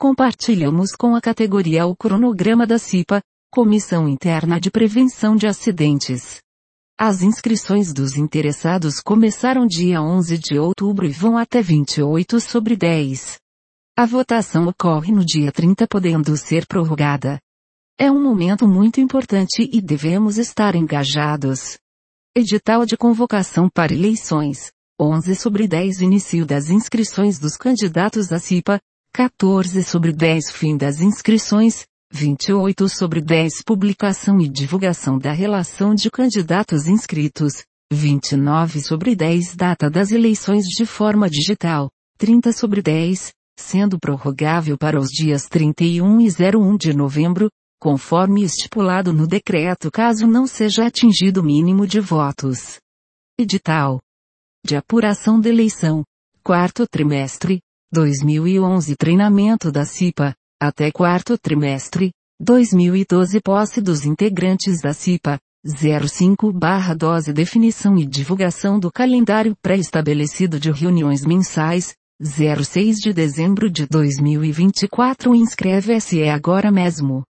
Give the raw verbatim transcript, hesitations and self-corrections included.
Compartilhamos com a categoria o cronograma da C I P A, Comissão Interna de Prevenção de Acidentes. As inscrições dos interessados começaram dia onze de outubro e vão até vinte e oito sobre dez. A votação ocorre no dia trinta, podendo ser prorrogada. É um momento muito importante e devemos estar engajados. Edital de convocação para eleições. onze sobre dez Início das inscrições dos candidatos à C I P A. quatorze sobre dez Fim das inscrições. vinte e oito sobre dez Publicação e divulgação da relação de candidatos inscritos. vinte e nove sobre dez Data das eleições de forma digital. trinta sobre dez, sendo prorrogável para os dias trinta e um e zero um de novembro, conforme estipulado no decreto caso não seja atingido o mínimo de votos. Edital de apuração da eleição. Quarto trimestre, dois mil e onze Treinamento da C I P A. Até quarto trimestre, dois mil e doze Posse dos integrantes da C I P A. zero cinco barra doze Definição e divulgação do calendário pré-estabelecido de reuniões mensais. zero seis de dezembro de dois mil e vinte e quatro Inscreve-se agora mesmo.